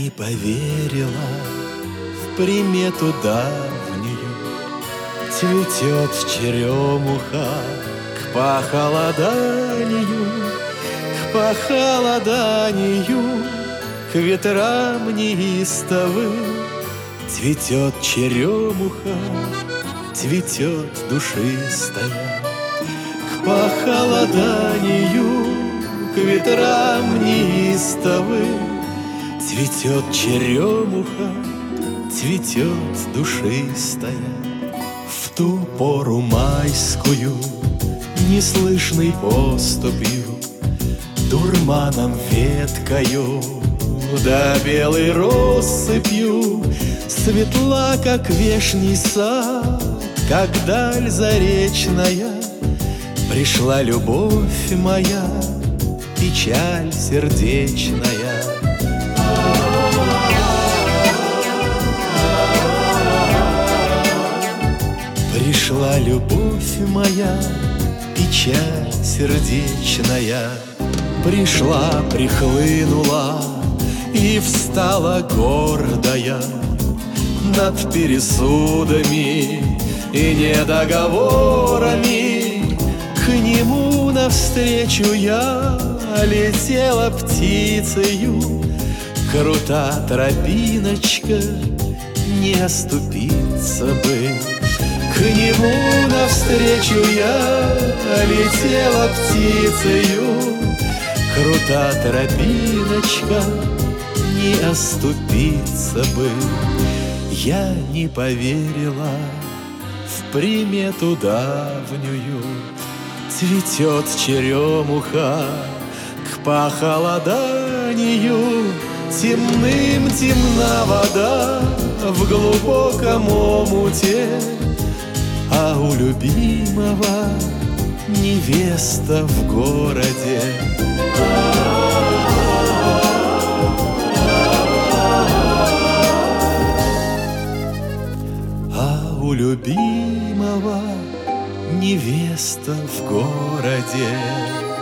не поверила в примету давнюю. Цветет черемуха к похолоданию, к похолоданию, к ветрам неистовым. Цветет черемуха, цветет душистая, к похолоданию, к ветрам неистовым. Цветет черемуха, цветет душистая. В ту пору майскую, неслышной поступью, дурманом веткою, да белой россыпью, светла, как вешний сад, как даль заречная, пришла любовь моя, печаль сердечная. Пришла любовь моя, печаль сердечная. Пришла, прихлынула и встала гордая над пересудами и недоговорами. К нему навстречу я летела птицею, крута тропиночка, не оступиться бы. К нему навстречу я летела птицею, крута тропиночка, не оступиться бы. Я не поверила в примету давнюю. Цветет черемуха к похолоданию, темным темна вода в глубоком омуте, а у любимого невеста в городе. А у любимого невеста в городе.